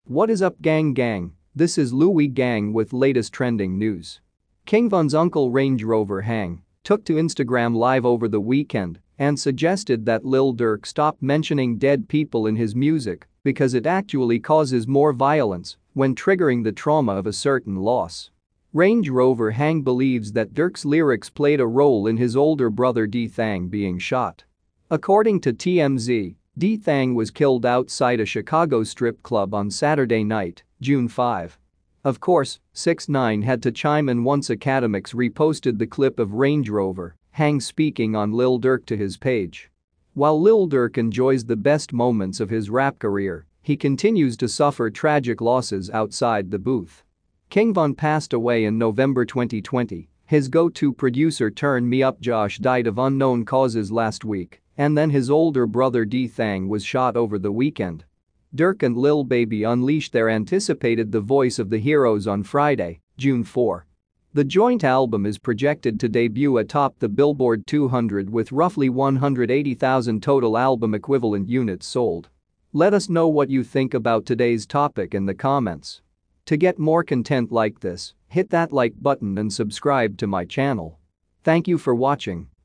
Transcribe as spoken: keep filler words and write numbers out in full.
What is up, gang gang? This is Louis Gang with latest trending news. King Von's uncle Range Rover Hang took to Instagram Live over the weekend and suggested that Lil Durk stop mentioning dead people in his music because it actually causes more violence when triggering the trauma of a certain loss. Range Rover Hang believes that Durk's lyrics played a role in his older brother D-Thang being shot. According to T M Z, D-Thang was killed outside a Chicago strip club on Saturday night, June fifth. Of course, six nine had to chime in once Academics reposted the clip of Range Rover Hang speaking on Lil Durk to his page. While Lil Durk enjoys the best moments of his rap career, he continues to suffer tragic losses outside the booth. King Von passed away in November twenty twenty. His go-to producer Turn Me Up Josh died of unknown causes last week, and then his older brother D-Thang was shot over the weekend. Durk and Lil Baby unleashed their anticipated The Voice of the Heroes on Friday, June fourth. The joint album is projected to debut atop the Billboard two hundred with roughly one hundred eighty thousand total album equivalent units sold. Let us know what you think about today's topic in the comments. To get more content like this, hit that like button and subscribe to my channel. Thank you for watching.